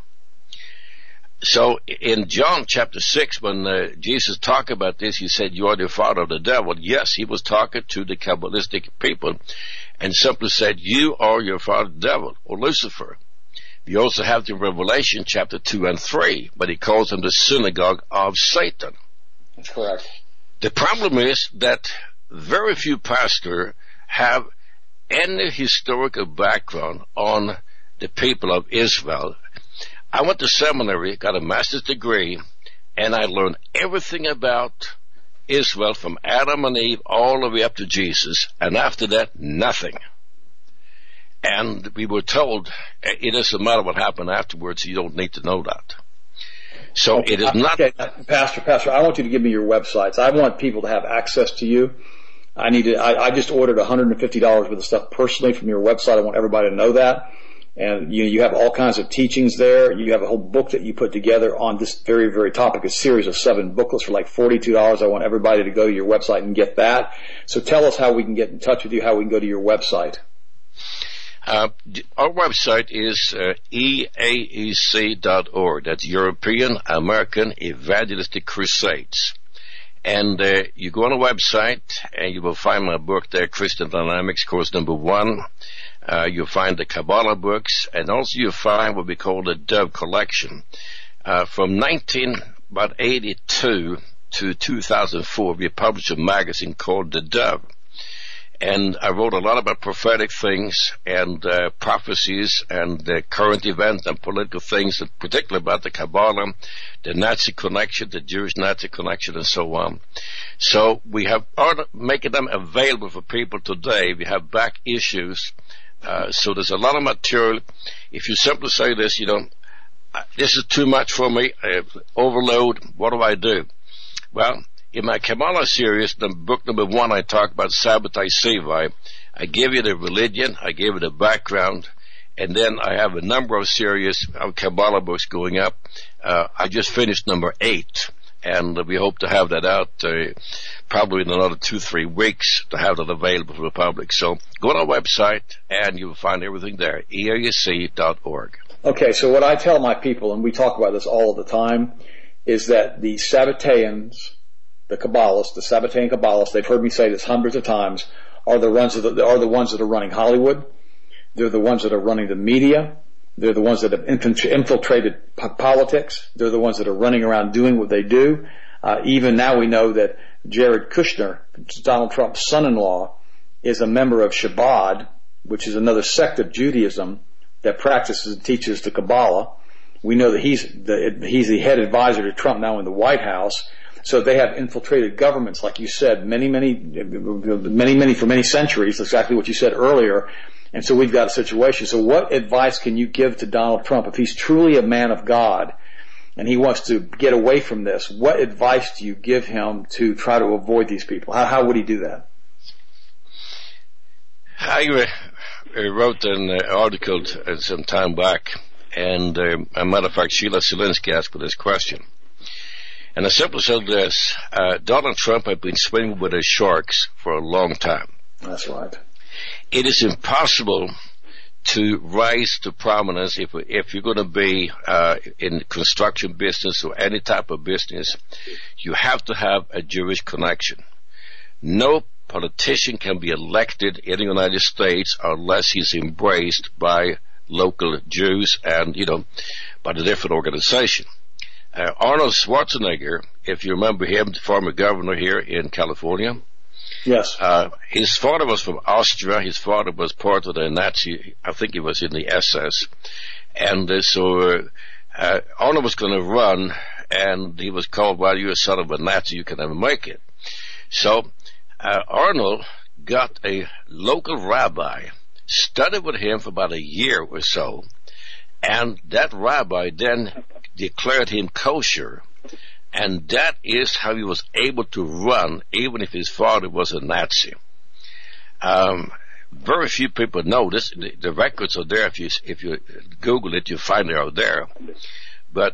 So in John chapter 6, when Jesus talked about this, he said, you are the father of the devil. Yes, he was talking to the Kabbalistic people and simply said, you are your father the devil, or Lucifer. We also have the Revelation chapter 2 and 3, but he calls them the synagogue of Satan. That's correct. The problem is that very few pastors have any historical background on the people of Israel. I went to seminary, got a master's degree, and I learned everything about Israel from Adam and Eve all the way up to Jesus, and after that, nothing. And we were told, it doesn't matter what happened afterwards, you don't need to know that. So it is not... Okay, Pastor, I want you to give me your websites. I want people to have access to you. I just ordered $150 worth of stuff personally from your website. I want everybody to know that. And you have all kinds of teachings there. You have a whole book that you put together on this very, very topic, a series of 7 booklets for like $42. I want everybody to go to your website and get that. So tell us how we can get in touch with you, how we can go to your website. Our website is EAEC.org. That's European American Evangelistic Crusades. And you go on the website and you will find my book there, Christian Dynamics, course number 1. You'll find the Kabbalah books, and also you'll find what we call the Dove Collection. From 1982 to 2004, we published a magazine called The Dove. And I wrote a lot about prophetic things and prophecies and current events and political things, and particularly about the Kabbalah, the Nazi connection, the Jewish-Nazi connection, and so on. So we are making them available for people today. We have back issues. So there's a lot of material. If you simply say this, this is too much for me, overload, what do? Well, in my Kabbalah series, the book number 1, I talk about Sabbatai Sivai. I give you the religion, I give you the background, and then I have a number of series of Kabbalah books going up. I just finished number 8, and we hope to have that out probably in another 2-3 weeks to have that available for the public. So go on our website, and you'll find everything there, eaec.org. Okay, so what I tell my people, and we talk about this all the time, is that the Sabbateans, the Kabbalists, the Sabbatean Kabbalists, they've heard me say this hundreds of times, are the ones that are running Hollywood. They're the ones that are running the media. They're the ones that have infiltrated politics. They're the ones that are running around doing what they do. Even now we know that Jared Kushner, Donald Trump's son-in-law, is a member of Chabad, which is another sect of Judaism that practices and teaches the Kabbalah. We know that he's the head advisor to Trump now in the White House. So they have infiltrated governments, like you said, many for many centuries. Exactly what you said earlier. And so we've got a situation. So what advice can you give to Donald Trump if he's truly a man of God and he wants to get away from this? What advice do you give him to try to avoid these people? How would he do that? I wrote an article some time back, and as a matter of fact, Sheila Zielinski asked me this question. And I simply said this: Donald Trump had been swimming with the sharks for a long time. That's right. It is impossible to rise to prominence if you're going to be in construction business or any type of business. You have to have a Jewish connection. No politician can be elected in the United States unless he's embraced by local Jews and, by the different organization. Arnold Schwarzenegger, if you remember him, the former governor here in California. Yes. His father was from Austria. His father was part of the Nazi, I think he was in the SS. And so Arnold was going to run, and he was called, well, you're a son of a Nazi, you can never make it. So Arnold got a local rabbi, studied with him for about a year or so, and that rabbi then declared him kosher, and that is how he was able to run, even if his father was a Nazi. Very few people know this. The records are there. If you Google it, you find they are there. But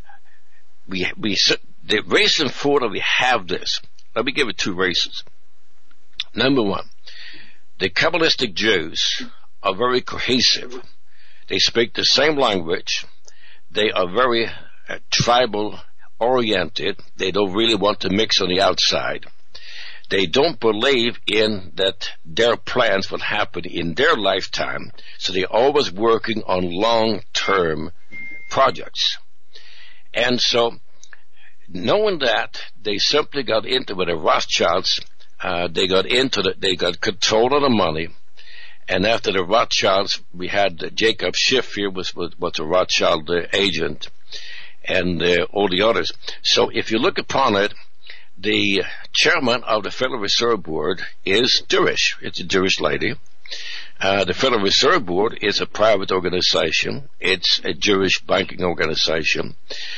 the reason for that we have this, let me give you two reasons. Number one, the Kabbalistic Jews are very cohesive. They speak the same language. They are very tribal oriented. They don't really want to mix on the outside. They don't believe in that their plans will happen in their lifetime, so they're always working on long-term projects. And so, knowing that, they simply got into with the Rothschilds. They got control of the money. And after the Rothschilds, we had Jacob Schiff here was a Rothschild agent, and all the others. So if you look upon it, the chairman of the Federal Reserve Board is Jewish. It's a Jewish lady. The Federal Reserve Board is a private organization. It's a Jewish banking organization.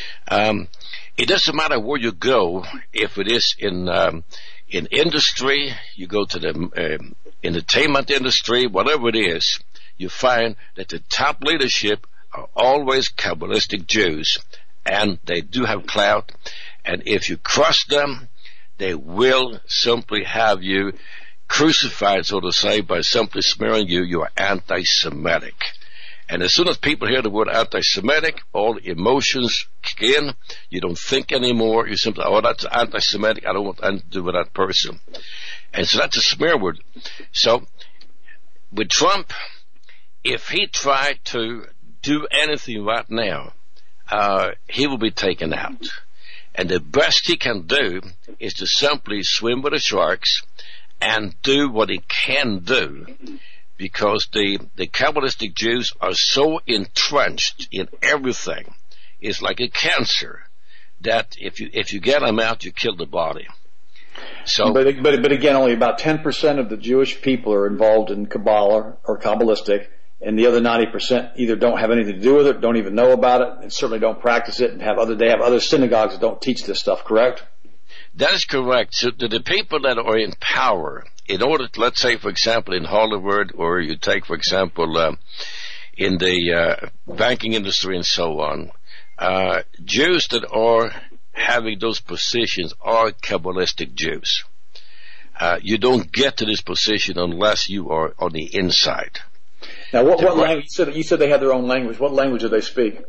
It doesn't matter where you go, if it is in industry, you go to the entertainment industry, whatever it is, you find that the top leadership are always Kabbalistic Jews, and they do have clout, and if you cross them, they will simply have you crucified, so to say, by simply smearing you are anti-Semitic. And as soon as people hear the word anti-Semitic, all emotions kick in. You don't think anymore. You simply, that's anti-Semitic. I don't want anything to do with that person. And so that's a smear word. So with Trump, if he tried to do anything right now, he will be taken out. And the best he can do is to simply swim with the sharks and do what he can do, because the Kabbalistic Jews are so entrenched in everything. It's like a cancer that if you get them out, you kill the body. So, but again, only about 10% of the Jewish people are involved in Kabbalah or Kabbalistic, and the other 90% either don't have anything to do with it, don't even know about it, and certainly don't practice it, and they have other synagogues that don't teach this stuff. Correct? That is correct. So the people that are in power, in order to, let's say, for example, in Hollywood, or you take, for example, in the banking industry and so on, Jews that are having those positions are Kabbalistic Jews. You don't get to this position unless you are on the inside. Now, what language? You said they had their own language. What language do they speak?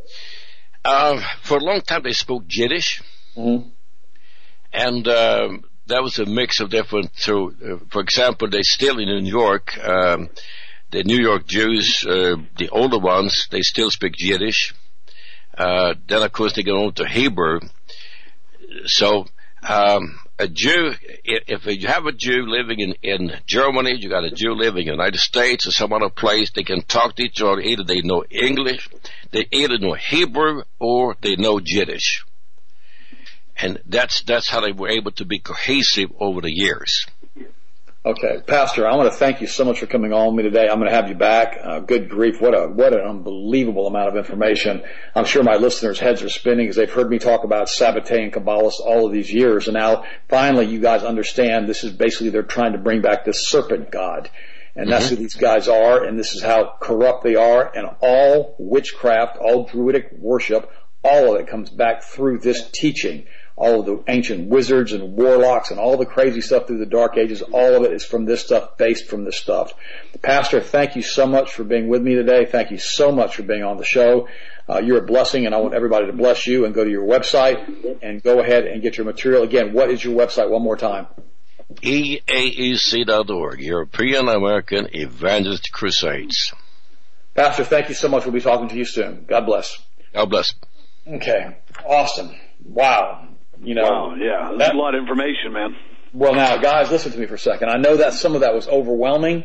For a long time, they spoke Yiddish. Mm-hmm. And that was a mix of different. So, for example, they still in New York, the New York Jews, the older ones, they still speak Yiddish. Then, of course, they go on to Hebrew. So, a Jew, if you have a Jew living in Germany, you got a Jew living in the United States or some other place, they can talk to each other. Either they know English, they either know Hebrew, or they know Yiddish. And that's how they were able to be cohesive over the years. Okay, Pastor, I want to thank you so much for coming on with me today. I'm going to have you back. Good grief, what an unbelievable amount of information. I'm sure my listeners' heads are spinning because they've heard me talk about Sabbatean Kabbalists all of these years, and now finally you guys understand this is basically they're trying to bring back this serpent god. And that's who these guys are, and this is how corrupt they are, and all witchcraft, all Druidic worship, all of it comes back through this teaching. All of the ancient wizards and warlocks and all the crazy stuff through the Dark Ages, all of it is from this stuff, based from this stuff. Pastor, thank you so much for being with me today. Thank you so much for being on the show. You're a blessing, and I want everybody to bless you and go to your website and go ahead and get your material. Again, what is your website one more time? EAEC.org, European American Evangelist Crusades. Pastor, thank you so much. We'll be talking to you soon. God bless. God bless. Okay. Awesome. Wow. Wow, yeah. That's a lot of information, man. Well, now, guys, listen to me for a second. I know that some of that was overwhelming,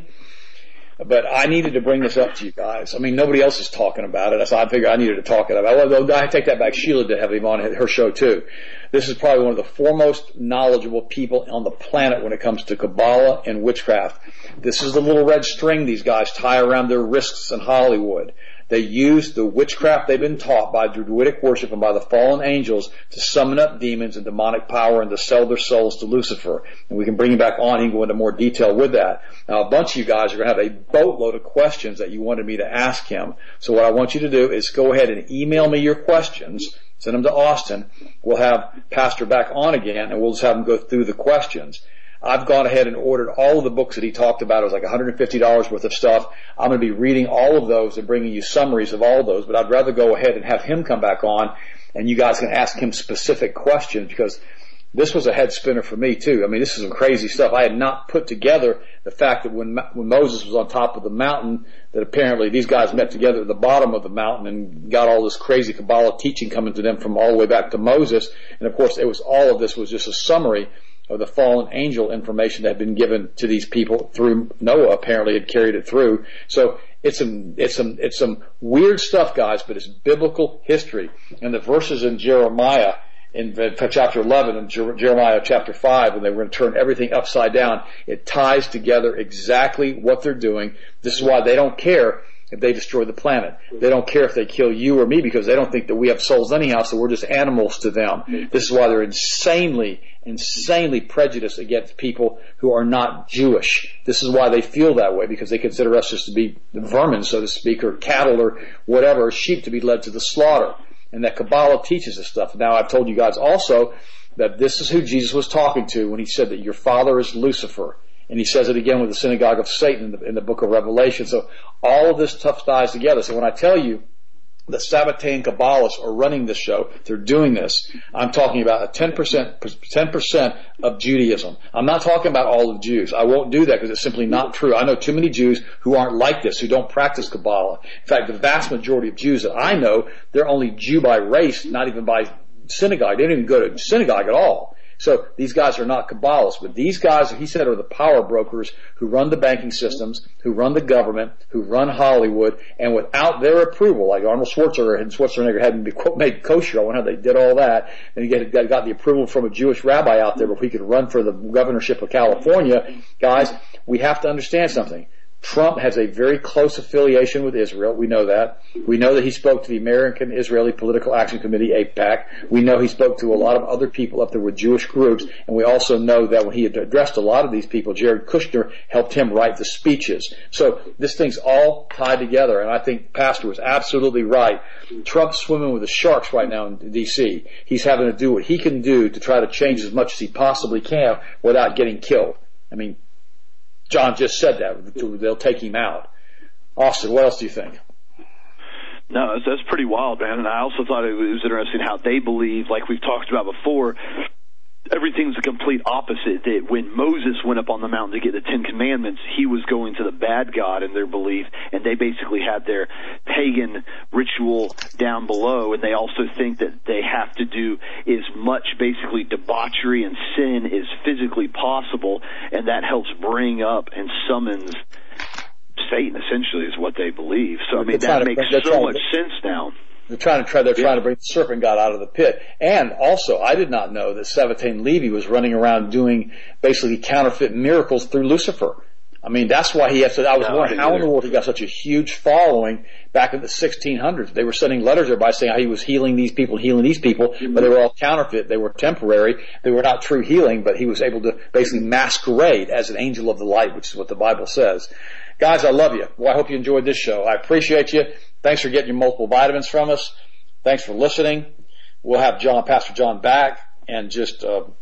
but I needed to bring this up to you guys. I mean, nobody else is talking about it, so I figured I needed to talk about it. Well, I take that back. Sheila did have him on her show, too. This is probably one of the foremost knowledgeable people on the planet when it comes to Kabbalah and witchcraft. This is the little red string these guys tie around their wrists in Hollywood. They use the witchcraft they've been taught by Druidic worship and by the fallen angels to summon up demons and demonic power and to sell their souls to Lucifer. And we can bring him back on and go into more detail with that. Now, a bunch of you guys are going to have a boatload of questions that you wanted me to ask him. So what I want you to do is go ahead and email me your questions. Send them to Austin. We'll have Pastor back on again, and we'll just have him go through the questions. I've gone ahead and ordered all of the books that he talked about. It was like $150 worth of stuff. I'm going to be reading all of those and bringing you summaries of all of those, but I'd rather go ahead and have him come back on, and you guys can ask him specific questions, because this was a head spinner for me too. I mean, this is some crazy stuff. I had not put together the fact that when Moses was on top of the mountain, that apparently these guys met together at the bottom of the mountain and got all this crazy Kabbalah teaching coming to them from all the way back to Moses. And of course, all of this was just a summary of the fallen angel information that had been given to these people through Noah. Apparently had carried it through. So it's some weird stuff, guys, but it's biblical history. And the verses in Jeremiah, in chapter 11 and Jeremiah chapter 5, when they were going to turn everything upside down, it ties together exactly what they're doing. This is why they don't care if they destroy the planet. They don't care if they kill you or me, because they don't think that we have souls anyhow, so we're just animals to them. This is why they're insanely prejudiced against people who are not Jewish. This is why they feel that way, because they consider us just to be vermin, so to speak, or cattle or whatever, sheep to be led to the slaughter. And that Kabbalah teaches this stuff. Now, I've told you guys also that this is who Jesus was talking to when he said that your father is Lucifer. And he says it again with the synagogue of Satan in the book of Revelation. So all of this stuff ties together. So when I tell you the Sabbatean Kabbalists are running this show, they're doing this, I'm talking about a 10% of Judaism. I'm not talking about all of Jews. I won't do that because it's simply not true. I know too many Jews who aren't like this, who don't practice Kabbalah. In fact, the vast majority of Jews that I know, they're only Jew by race, not even by synagogue. They don't even go to synagogue at all. So these guys are not Kabbalists, but these guys, he said, are the power brokers who run the banking systems, who run the government, who run Hollywood, and without their approval, like Arnold Schwarzenegger hadn't been made kosher. I wonder how they did all that. And he got the approval from a Jewish rabbi out there before he could run for the governorship of California. Guys, we have to understand something. Trump has a very close affiliation with Israel. We know that. We know that he spoke to the American Israeli Political Action Committee, AIPAC. We know he spoke to a lot of other people up there with Jewish groups. And we also know that when he had addressed a lot of these people, Jared Kushner helped him write the speeches. So this thing's all tied together. And I think Pastor was absolutely right. Trump's swimming with the sharks right now in D.C. He's having to do what he can do to try to change as much as he possibly can without getting killed. I mean, John just said that. They'll take him out. Austin, what else do you think? No, that's pretty wild, man. And I also thought it was interesting how they believe, like we've talked about before, everything's the complete opposite. That when Moses went up on the mountain to get the Ten Commandments, he was going to the bad god in their belief, and they basically had their pagan ritual down below, and they also think that they have to do as much basically debauchery and sin as physically possible, and that helps bring up and summons Satan, essentially, is what they believe. So, I mean, that makes so much sense now. They're trying to bring the serpent god out of the pit. And also, I did not know that Sabatain Levy was running around doing basically counterfeit miracles through Lucifer. I mean, that's why he has to, I was wondering how in the world he got such a huge following back in the 1600s. They were sending letters everybody saying how he was healing these people, but they were all counterfeit. They were temporary. They were not true healing, but he was able to basically masquerade as an angel of the light, which is what the Bible says. Guys, I love you. Well, I hope you enjoyed this show. I appreciate you. Thanks for getting your multiple vitamins from us. Thanks for listening. We'll have Pastor John back, and just,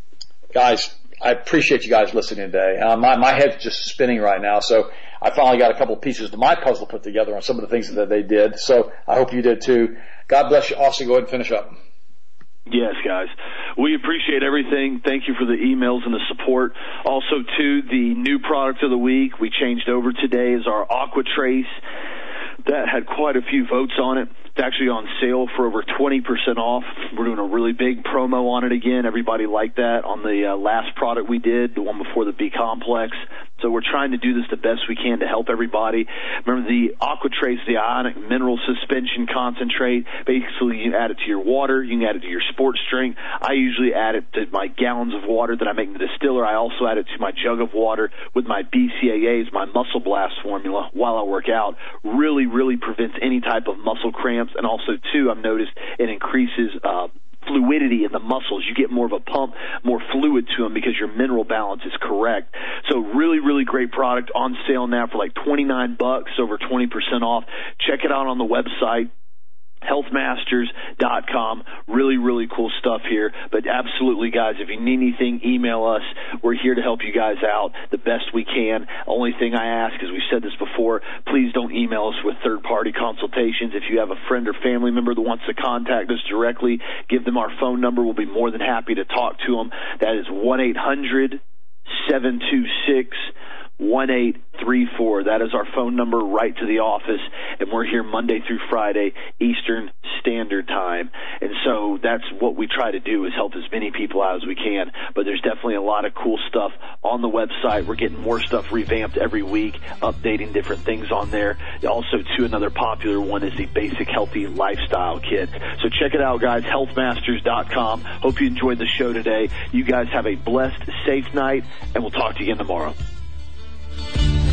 guys, I appreciate you guys listening today. My head's just spinning right now, so I finally got a couple of pieces to my puzzle put together on some of the things that they did. So I hope you did too. God bless you. Austin, go ahead and finish up. Yes, guys. We appreciate everything. Thank you for the emails and the support. Also, too, the new product of the week we changed over today is our AquaTrace. That had quite a few votes on it. It's actually on sale for over 20% off. We're doing a really big promo on it again. Everybody liked that on the last product we did, the one before the B-Complex. So we're trying to do this the best we can to help everybody. Remember, the AquaTrace, the ionic mineral suspension concentrate, basically you add it to your water, you can add it to your sports drink. I usually add it to my gallons of water that I make in the distiller. I also add it to my jug of water with my BCAAs, my Muscle Blast formula, while I work out. Really, really prevents any type of muscle cramps. And also, too, I've noticed it increases fluidity in the muscles. You get more of a pump, more fluid to them because your mineral balance is correct. So really, really great product on sale now for like $29, over 20% off. Check it out on the website, healthmasters.com. Really, really cool stuff here. But absolutely, guys, if you need anything, email us. We're here to help you guys out the best we can. Only thing I ask, as we said this before, please don't email us with third-party consultations. If you have a friend or family member that wants to contact us directly, give them our phone number. We'll be more than happy to talk to them. That is 1-800-726-1834. That is our phone number right to the office, and we're here Monday through Friday, Eastern Standard Time. And so that's what we try to do, is help as many people out as we can. But there's definitely a lot of cool stuff on the website. We're getting more stuff revamped every week, updating different things on there. Also, too, another popular one is the Basic Healthy Lifestyle Kit. So check it out, guys, healthmasters.com. Hope you enjoyed the show today. You guys have a blessed, safe night, and we'll talk to you again tomorrow.